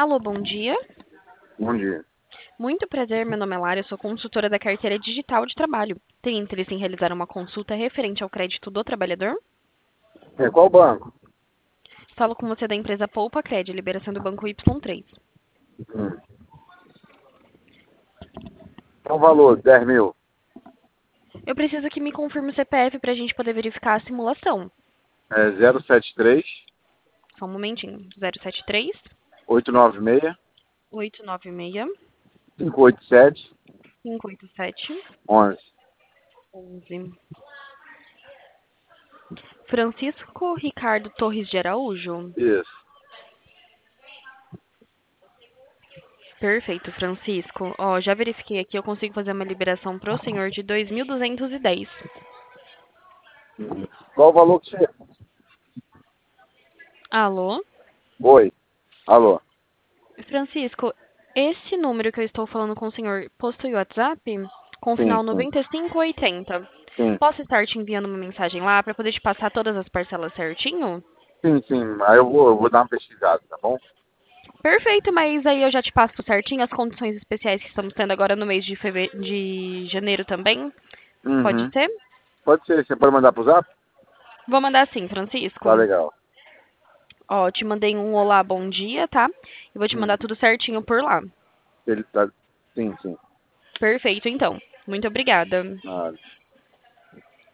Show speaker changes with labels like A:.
A: Alô, bom dia.
B: Bom dia.
A: Muito prazer, meu nome é Lara, eu sou consultora da carteira digital de trabalho. Tem interesse em realizar uma consulta referente ao crédito do trabalhador?
B: É, qual banco?
A: Falo com você da empresa Poupa Cred, liberação do banco Y3.
B: Hum. Qual o valor? 10 mil.
A: Eu preciso que me confirme o CPF para a gente poder verificar a simulação.
B: É 073
A: Só um momentinho. 073
B: 896
A: 896
B: 587
A: 587
B: 11.
A: 11. Francisco Ricardo Torres de Araújo.
B: Isso.
A: Perfeito, Francisco. Ó, já verifiquei aqui, eu consigo fazer uma liberação pro senhor de 2.210.
B: Qual o valor que você...
A: Alô?
B: Oi. Alô.
A: Francisco, esse número que eu estou falando com o senhor possui WhatsApp com o
B: Sim,
A: final
B: sim.
A: 9580.
B: Sim,
A: Posso estar te enviando uma mensagem lá para poder te passar todas as parcelas certinho?
B: sim, sim. Aí eu vou dar uma pesquisada, tá bom?
A: Perfeito, mas aí eu já te passo certinho as condições especiais que estamos tendo agora no mês de janeiro também. Pode
B: Uhum.
A: ser?
B: Pode ser. Você pode mandar pro zap?
A: Vou mandar sim, Francisco.
B: Tá legal.
A: Ó, te mandei um olá, bom dia, tá? Eu vou te mandar
B: Uhum.
A: tudo certinho por lá.
B: Ele tá... Sim, sim.
A: Perfeito, então. Muito obrigada.
B: Nada.